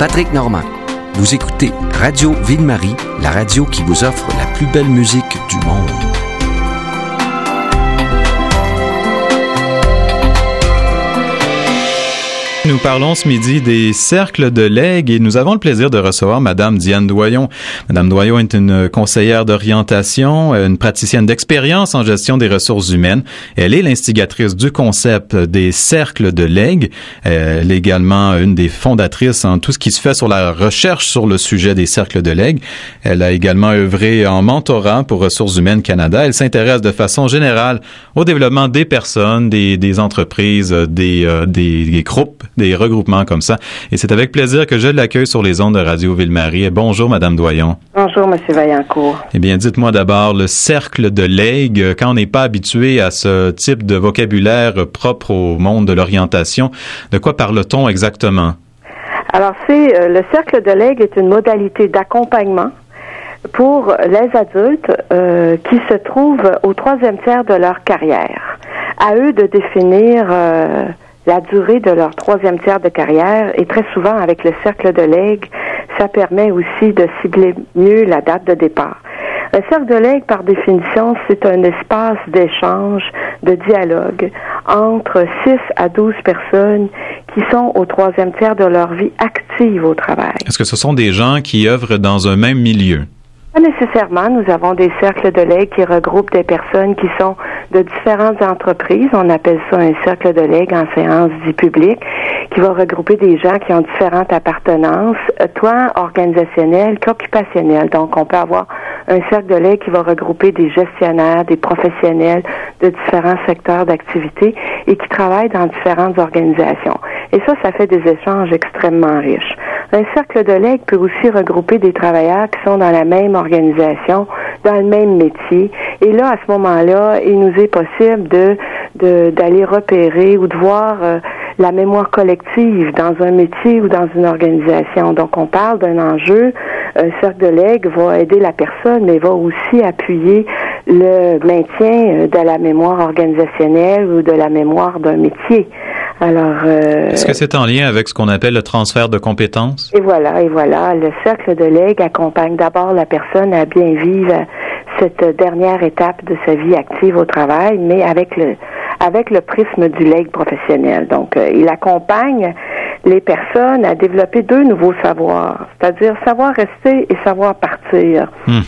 Patrick Normand. Vous écoutez Radio Ville-Marie, la radio qui vous offre la plus belle musique du monde. Nous parlons ce midi des cercles de legs et nous avons le plaisir de recevoir Madame Diane Doyon. Madame Doyon est une conseillère d'orientation, une praticienne d'expérience en gestion des ressources humaines. Elle est l'instigatrice du concept des cercles de legs. Elle est également une des fondatrices en tout ce qui se fait sur la recherche sur le sujet des cercles de legs. Elle a également œuvré en mentorat pour Ressources humaines Canada. Elle s'intéresse de façon générale au développement des personnes, des entreprises, des groupes, des regroupements comme ça. Et c'est avec plaisir que je l'accueille sur les ondes de Radio Ville-Marie. Bonjour, Madame Doyon. Bonjour, Monsieur Vaillancourt. Eh bien, dites-moi d'abord, le cercle de legs, quand on n'est pas habitué à ce type de vocabulaire propre au monde de l'orientation, de quoi parle-t-on exactement? Alors, le cercle de legs est une modalité d'accompagnement pour les adultes qui se trouvent au troisième tiers de leur carrière. À eux de définir la durée de leur troisième tiers de carrière, et très souvent avec le cercle de legs, ça permet aussi de cibler mieux la date de départ. Un cercle de legs, par définition, c'est un espace d'échange, de dialogue entre 6 à 12 personnes qui sont au troisième tiers de leur vie active au travail. Est-ce que ce sont des gens qui œuvrent dans un même milieu? Pas nécessairement. Nous avons des cercles de legs qui regroupent des personnes qui sont de différentes entreprises. On appelle ça un cercle de legs en séance dit publique, qui va regrouper des gens qui ont différentes appartenances, tant organisationnelles qu'occupationnelles. Donc, on peut avoir un cercle de legs qui va regrouper des gestionnaires, des professionnels de différents secteurs d'activité et qui travaillent dans différentes organisations. Et ça fait des échanges extrêmement riches. Un cercle de legs peut aussi regrouper des travailleurs qui sont dans la même organisation, dans le même métier. Et là, à ce moment-là, il nous est possible d'aller repérer ou de voir la mémoire collective dans un métier ou dans une organisation. Donc, on parle d'un enjeu. Un cercle de legs va aider la personne, mais va aussi appuyer le maintien de la mémoire organisationnelle ou de la mémoire d'un métier. Alors, est-ce que c'est en lien avec ce qu'on appelle le transfert de compétences? Et voilà. Le cercle de legs accompagne d'abord la personne à bien vivre cette dernière étape de sa vie active au travail, mais avec le prisme du leg professionnel. Donc, il accompagne les personnes à développer 2 nouveaux savoirs, c'est-à-dire savoir rester et savoir partir.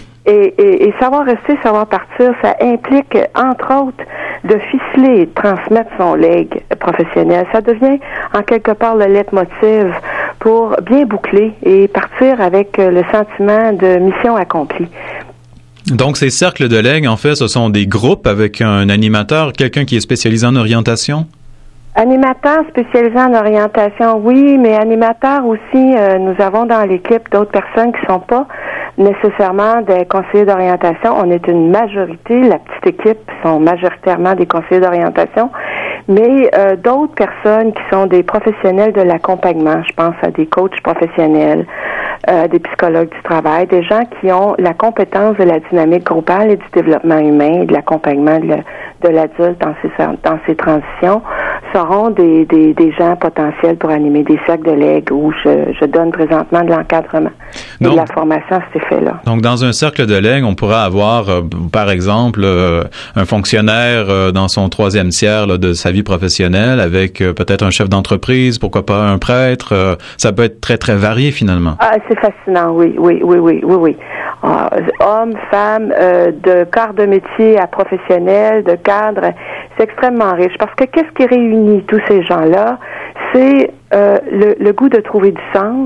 Et savoir rester, savoir partir, ça implique, entre autres, de ficeler et de transmettre son leg professionnel. Ça devient, en quelque part, le leitmotiv pour bien boucler et partir avec le sentiment de mission accomplie. Donc, ces cercles de legs, en fait, ce sont des groupes avec un animateur, quelqu'un qui est spécialisé en orientation? Animateur spécialisé en orientation, oui, mais animateur aussi, nous avons dans l'équipe d'autres personnes qui sont pas nécessairement des conseillers d'orientation. On est une majorité, la petite équipe sont majoritairement des conseillers d'orientation, mais d'autres personnes qui sont des professionnels de l'accompagnement. Je pense à des coachs professionnels, des psychologues du travail, des gens qui ont la compétence de la dynamique groupale et du développement humain et de l'accompagnement de l'adulte dans ses transitions, seront des gens potentiels pour animer des cercles de legs où je donne présentement de l'encadrement et de la formation à cet effet-là. Donc, dans un cercle de legs, on pourra avoir, par exemple, un fonctionnaire dans son troisième tiers de sa vie professionnelle avec peut-être un chef d'entreprise, pourquoi pas un prêtre. Ça peut être très, très varié, finalement. Ah, c'est fascinant, oui. Hommes, femmes, de corps de métier à professionnels, de cadres, c'est extrêmement riche. Parce que qu'est-ce qui réunit tous ces gens-là? C'est le goût de trouver du sens,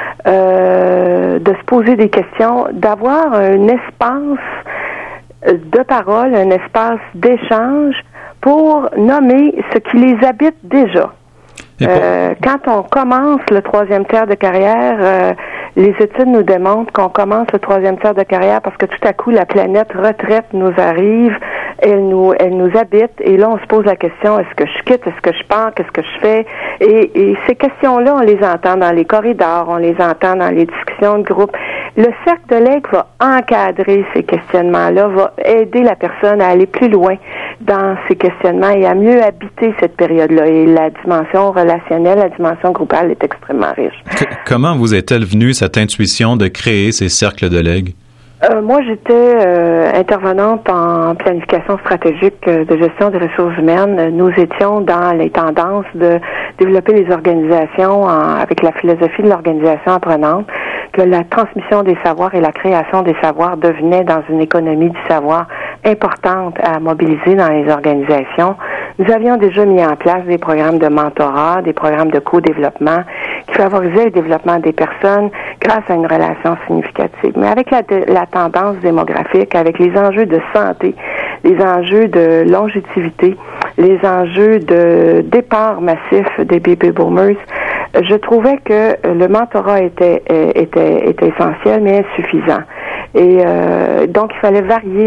de se poser des questions, d'avoir un espace de parole, un espace d'échange pour nommer ce qui les habite déjà. Quand on commence le troisième tiers de carrière, les études nous démontrent qu'on commence le troisième tiers de carrière parce que tout à coup, la planète retraite nous arrive, elle nous habite, et là, on se pose la question, est-ce que je quitte, est-ce que je pars, qu'est-ce que je fais? Et ces questions-là, on les entend dans les corridors, on les entend dans les discussions de groupe. Le cercle de legs va encadrer ces questionnements-là, va aider la personne à aller plus loin dans ces questionnements et à mieux habiter cette période-là. Et la dimension relationnelle, la dimension groupale est extrêmement riche. Comment vous est-elle venue cette intuition de créer ces cercles de legs? Moi, j'étais intervenante en planification stratégique de gestion des ressources humaines. Nous étions dans les tendances de développer les organisations avec la philosophie de l'organisation apprenante, que la transmission des savoirs et la création des savoirs devenaient dans une économie du savoir importante à mobiliser dans les organisations. Nous avions déjà mis en place des programmes de mentorat, des programmes de co-développement qui favorisaient le développement des personnes grâce à une relation significative. Mais avec la tendance démographique, avec les enjeux de santé, les enjeux de longévité, les enjeux de départ massif des baby boomers, je trouvais que le mentorat était essentiel mais insuffisant. Et donc il fallait varier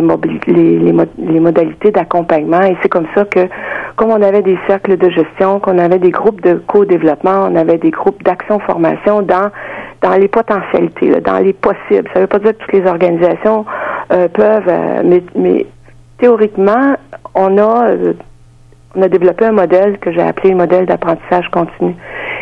les modalités d'accompagnement, et c'est comme ça que, comme on avait des cercles de gestion, qu'on avait des groupes de co-développement, on avait des groupes d'action-formation dans les potentialités, là, dans les possibles. Ça ne veut pas dire que toutes les organisations peuvent, mais théoriquement, on a développé un modèle que j'ai appelé le modèle d'apprentissage continu.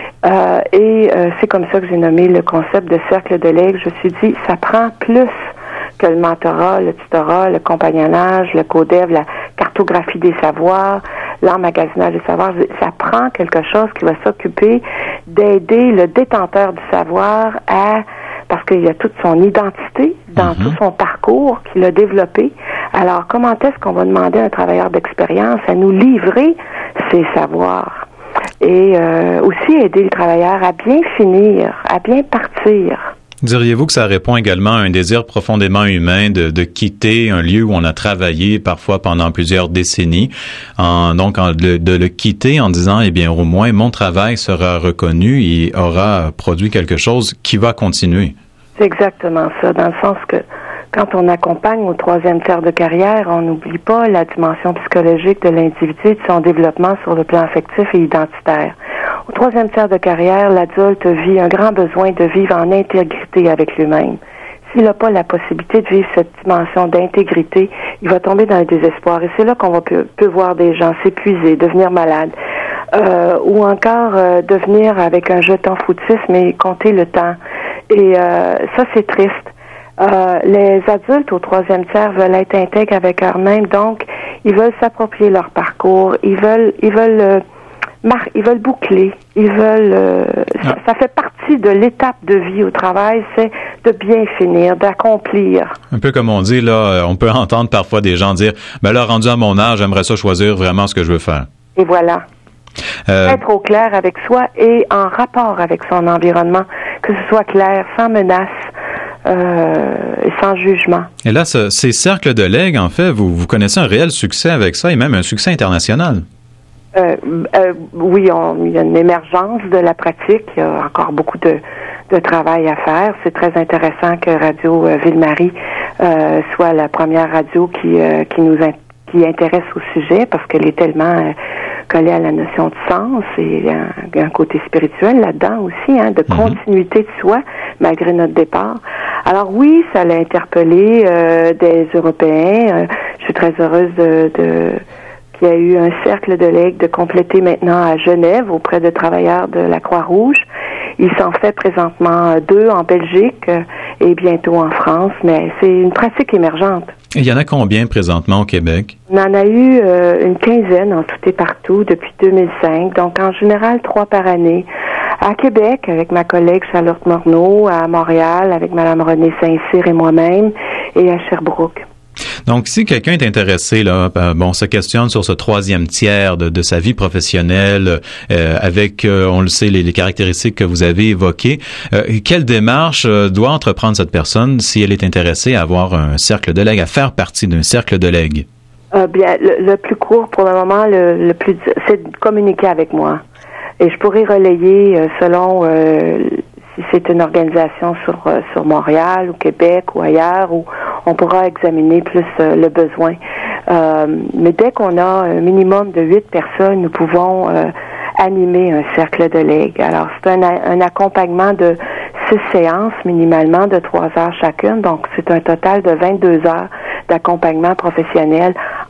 C'est comme ça que j'ai nommé le concept de cercle de legs. Je me suis dit, ça prend plus que le mentorat, le tutorat, le compagnonnage, le co-dev, la cartographie des savoirs, l'emmagasinage des savoirs. Ça prend quelque chose qui va s'occuper d'aider le détenteur du savoir parce qu'il y a toute son identité dans tout son parcours qu'il a développé. Alors, comment est-ce qu'on va demander à un travailleur d'expérience à nous livrer ses savoirs? Et aussi aider le travailleur à bien finir, à bien partir. Diriez-vous que ça répond également à un désir profondément humain de quitter un lieu où on a travaillé parfois pendant plusieurs décennies, de le quitter en disant, eh bien, au moins mon travail sera reconnu et aura produit quelque chose qui va continuer? C'est exactement ça, dans le sens que quand on accompagne au troisième tiers de carrière, on n'oublie pas la dimension psychologique de l'individu et de son développement sur le plan affectif et identitaire. Au troisième tiers de carrière, l'adulte vit un grand besoin de vivre en intégrité avec lui-même. S'il n'a pas la possibilité de vivre cette dimension d'intégrité, il va tomber dans le désespoir. Et c'est là qu'on peut voir des gens s'épuiser, devenir malades, ou encore devenir avec un jeton foutisme et compter le temps. Et ça, c'est triste. Les adultes au troisième tiers veulent être intègres avec eux-mêmes, donc ils veulent s'approprier leur parcours, ils veulent boucler, ça fait partie de l'étape de vie au travail, c'est de bien finir, d'accomplir. Un peu comme on dit, là, on peut entendre parfois des gens dire, ben là, rendu à mon âge, j'aimerais ça choisir vraiment ce que je veux faire. Et voilà. Être au clair avec soi et en rapport avec son environnement, que ce soit clair, sans menace, et sans jugement. Et là, ces cercles de legs, en fait, vous connaissez un réel succès avec ça et même un succès international. Oui, il y a une émergence de la pratique. Il y a encore beaucoup de travail à faire. C'est très intéressant que Radio Ville-Marie soit la première radio qui intéresse au sujet parce qu'elle est tellement collée à la notion de sens et un côté spirituel là-dedans aussi, de continuité de soi malgré notre départ. Alors oui, ça l'a interpellé des Européens. Je suis très heureuse qu'il y a eu un cercle de legs de compléter maintenant à Genève auprès de travailleurs de la Croix-Rouge. Il s'en fait présentement 2 en Belgique et bientôt en France, mais c'est une pratique émergente. Et il y en a combien présentement au Québec? On en a eu une quinzaine en tout et partout depuis 2005, donc en général 3 par année. À Québec, avec ma collègue Charlotte Morneau, à Montréal, avec Mme Renée Saint-Cyr et moi-même, et à Sherbrooke. Donc, si quelqu'un est intéressé, se questionne sur ce troisième tiers de sa vie professionnelle, avec, on le sait, les caractéristiques que vous avez évoquées, quelle démarche doit entreprendre cette personne si elle est intéressée à avoir un cercle de legs, à faire partie d'un cercle de legs? Bien, le plus court pour le moment, c'est de communiquer avec moi. Et je pourrais relayer selon si c'est une organisation sur Montréal ou Québec ou ailleurs, où on pourra examiner plus le besoin. Mais dès qu'on a un minimum de 8 personnes, nous pouvons animer un cercle de legs. Alors, c'est un accompagnement de 6 séances minimalement de 3 heures chacune. Donc, c'est un total de 22 heures d'accompagnement professionnel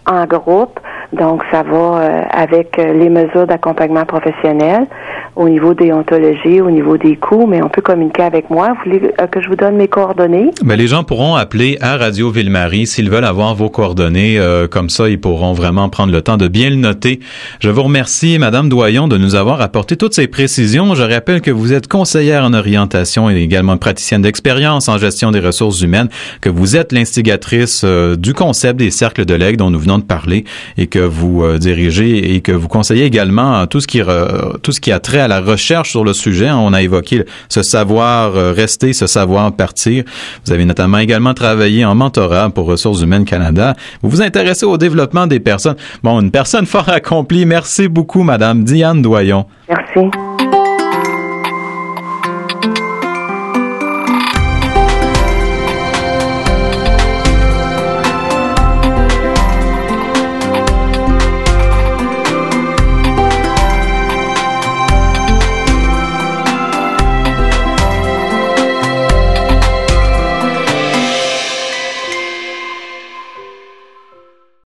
en groupe. Donc, ça va avec les mesures d'accompagnement professionnel au niveau déontologie, au niveau des coûts, mais on peut communiquer avec moi. Vous voulez que je vous donne mes coordonnées? Ben, les gens pourront appeler à Radio Ville-Marie s'ils veulent avoir vos coordonnées. Comme ça, ils pourront vraiment prendre le temps de bien le noter. Je vous remercie, Madame Doyon, de nous avoir apporté toutes ces précisions. Je rappelle que vous êtes conseillère en orientation et également praticienne d'expérience en gestion des ressources humaines, que vous êtes l'instigatrice du concept des cercles de legs dont nous venons de parler et que vous dirigez et que vous conseillez également tout ce qui a trait à la recherche sur le sujet. On a évoqué ce savoir rester, ce savoir partir. Vous avez notamment également travaillé en mentorat pour Ressources humaines Canada. Vous vous intéressez au développement des personnes. Bon, une personne fort accomplie. Merci beaucoup, Madame Diane Doyon. Merci.